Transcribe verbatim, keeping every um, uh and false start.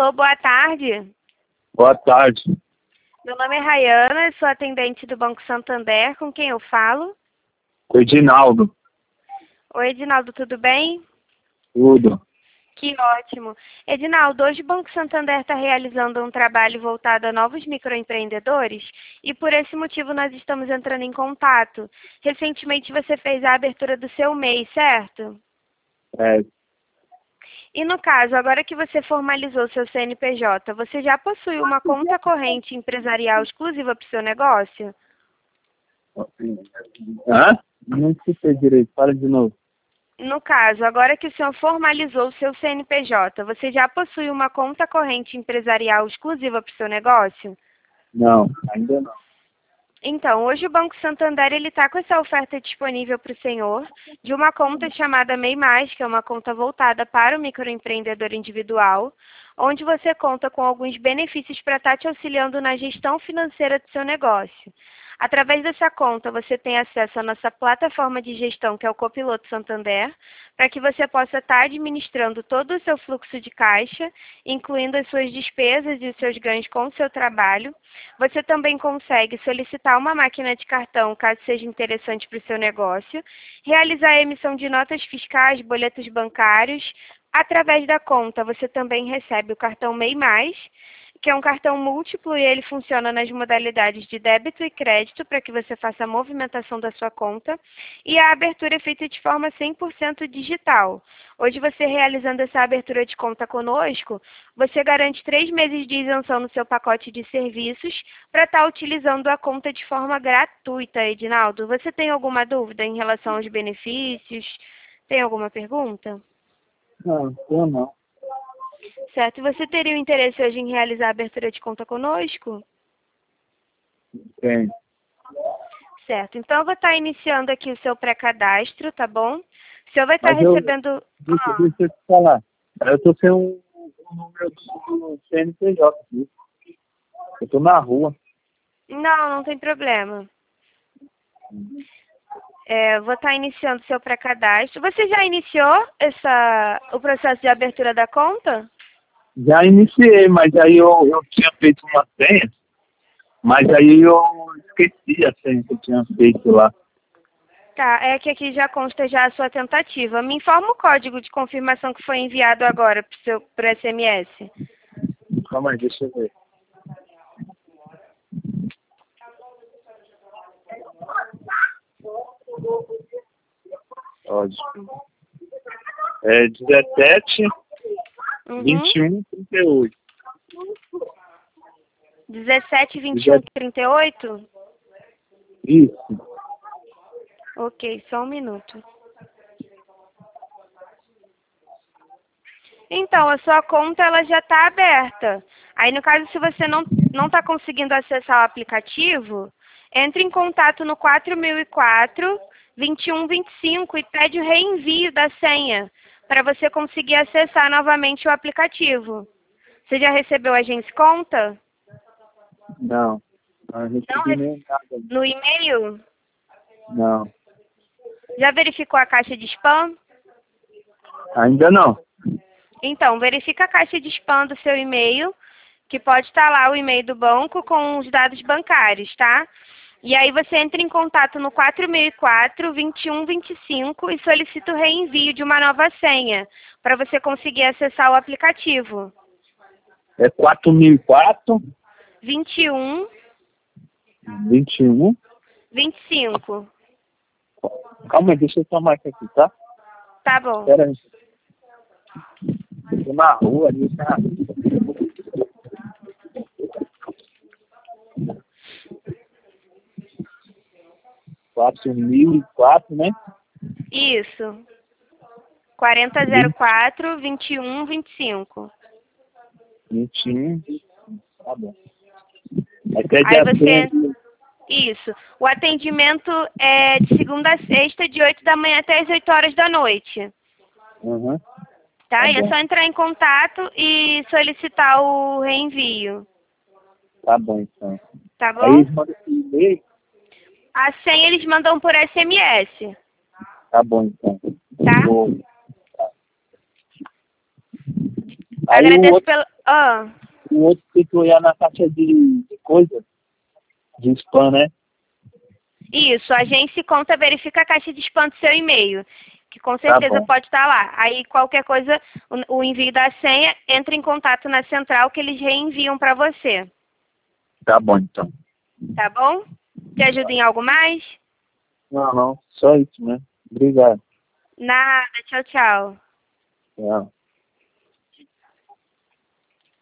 Alô, boa tarde. Boa tarde. Meu nome é Rayana, sou atendente do Banco Santander. Com quem eu falo? O Edinaldo. Oi, Edinaldo, tudo bem? Tudo. Que ótimo. Edinaldo, hoje o Banco Santander está realizando um trabalho voltado a novos microempreendedores e por esse motivo nós estamos entrando em contato. Recentemente você fez a abertura do seu M E I, certo? É, E no caso, agora que você formalizou seu C N P J, você já possui uma conta corrente empresarial exclusiva para o seu negócio? hã? Não escutei direito, fala de novo. No caso, agora que o senhor formalizou o seu C N P J, você já possui uma conta corrente empresarial exclusiva para o seu negócio? Não, ainda não. Então, hoje o Banco Santander ele está com essa oferta disponível para o senhor de uma conta chamada M E I Mais, que é uma conta voltada para o microempreendedor individual, onde você conta com alguns benefícios para estar te auxiliando na gestão financeira do seu negócio. Através dessa conta, você tem acesso à nossa plataforma de gestão, que é o Copiloto Santander, para que você possa estar administrando todo o seu fluxo de caixa, incluindo as suas despesas e os seus ganhos com o seu trabalho. Você também consegue solicitar uma máquina de cartão, caso seja interessante para o seu negócio, realizar a emissão de notas fiscais, boletos bancários. Através da conta, você também recebe o cartão M E I Mais, que é um cartão múltiplo e ele funciona nas modalidades de débito e crédito para que você faça a movimentação da sua conta. E a abertura é feita de forma cem por cento digital. Hoje, você realizando essa abertura de conta conosco, você garante três meses de isenção no seu pacote de serviços para estar utilizando a conta de forma gratuita, Edinaldo. Você tem alguma dúvida em relação aos benefícios? Tem alguma pergunta? Não, eu não. Certo. E você teria o interesse hoje em realizar a abertura de conta conosco? Tem. Certo. Então, eu vou estar iniciando aqui o seu pré-cadastro, tá bom? O senhor vai estar Mas eu, recebendo... deixa, Ah, deixa eu te falar. Eu tô sem o o número do C N P J aqui. Eu tô na rua. não, não tem problema. É, eu vou estar iniciando o seu pré-cadastro. Você já iniciou essa, o processo de abertura da conta? Já iniciei, mas aí eu, eu tinha feito uma senha, mas aí eu esqueci a senha que eu tinha feito lá. Tá, é que aqui já consta já a sua tentativa. Me informa o código de confirmação que foi enviado agora para o seu pro S M S. Calma aí, deixa eu ver. Pode. É dezessete, Uhum. vinte e um, trinta e oito. dezessete, vinte e um, trinta e oito? Isso. Ok, só um minuto. Então, a sua conta ela já está aberta. Aí, no caso, se você não não está conseguindo acessar o aplicativo, entre em contato no quatro mil e quatro, vinte e um, vinte e cinco e pede o reenvio da senha para você conseguir acessar novamente o aplicativo. Você já recebeu a Agência Conta? Não. Não Não recebi rece- nem nada. No e-mail? Não. Já verificou a caixa de spam? Ainda não. Então, verifica a caixa de spam do seu e-mail, que pode estar lá o e-mail do banco com os dados bancários, tá? E aí você entra em contato no quatro mil e quatro, vinte e um, vinte e cinco e solicita o reenvio de uma nova senha, para você conseguir acessar o aplicativo. É quatro mil e quatro, vinte e um, vinte e um. vinte e cinco. Calma aí, deixa eu tomar isso aqui, tá? Tá bom. Espera aí. Eu tô na rua ali, tá? quatro mil e quatro, né? Isso. quarenta zero quatro, vinte e um, vinte e cinco. vinte e um. Tá bom. Até Aí dia você... cem. Isso. O atendimento é de segunda a sexta, de oito da manhã até as oito horas da noite. Uhum. Tá? Tá E é bom. só entrar em contato e solicitar o reenvio. Tá bom, então. Tá Aí bom? eles mandam esse e-mail. A senha eles mandam por S M S. Tá bom, então. Tá? Vou- Aí o Agradeço outro, pela... Ah, O outro que tu ia na caixa de, de coisa, de spam, né? isso, a agência conta verifica a caixa de spam do seu e-mail, que com Tá certeza bom. pode estar lá. Aí qualquer coisa, o, o envio da senha, entra em contato na central que eles reenviam para você. Tá bom, então. Tá bom? Te ajuda em algo mais? Não, não. Só isso, né? Obrigado. Nada, tchau, tchau. Tchau.